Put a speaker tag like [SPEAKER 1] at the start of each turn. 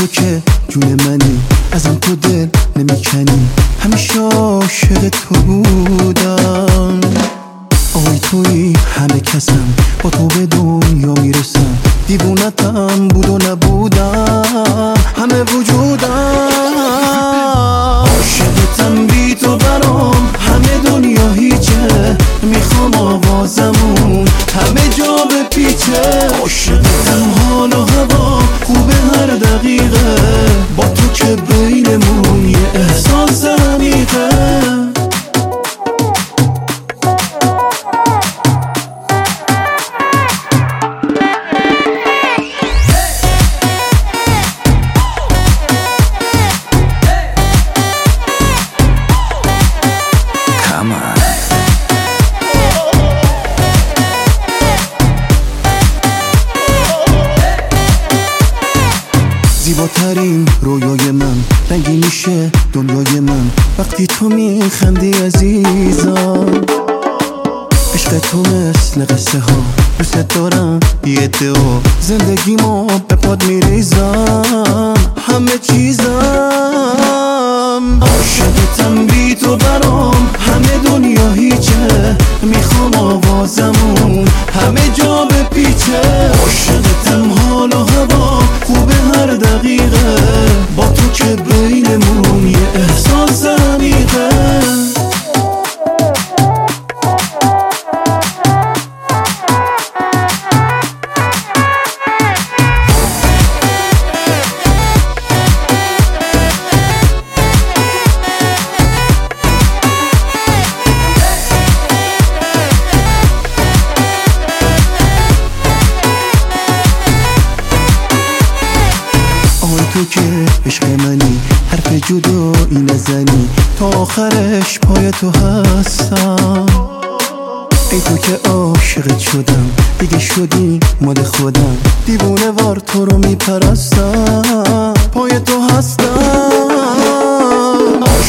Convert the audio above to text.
[SPEAKER 1] تو که جون منی، ازم تو دل نمیکنی، همیشه عاشق تو بودم. آی توی همه کسم، با تو به دنیا میرسم، دیوونتم بود و نبودم، همه وجودم عاشقتم، بی تو برام همه دنیا هیچه، میخوام آوازمون همه جا به پیچه. عاشقتم، حال و هوا خوبه هر دقیقه، با تو که بینمون یه احساس عمیقه. زیباترین رویای من، رنگی میشه دنیای من وقتی تو میخندی عزیزم. عشق تو مثل قصه ها، دوست دارم یه ادعا، زندگیمو به پاد میریزم، همه چیزم. عاشقتم، بی تو برام همه دنیا هیچه، میخوام آوازمون همه جا به پیچه. عاشقتم، حال و هوا خوبه هر دقیقه، با تو که بینمون یه احساس عمیقه. تو که عشق منی، حرف جدایی نزنی، تا آخرش پای تو هستم. ای تو که عاشقت شدم، دیگه شدی مال خودم، دیوونه وار تو رو میپرستم، پای تو هستم.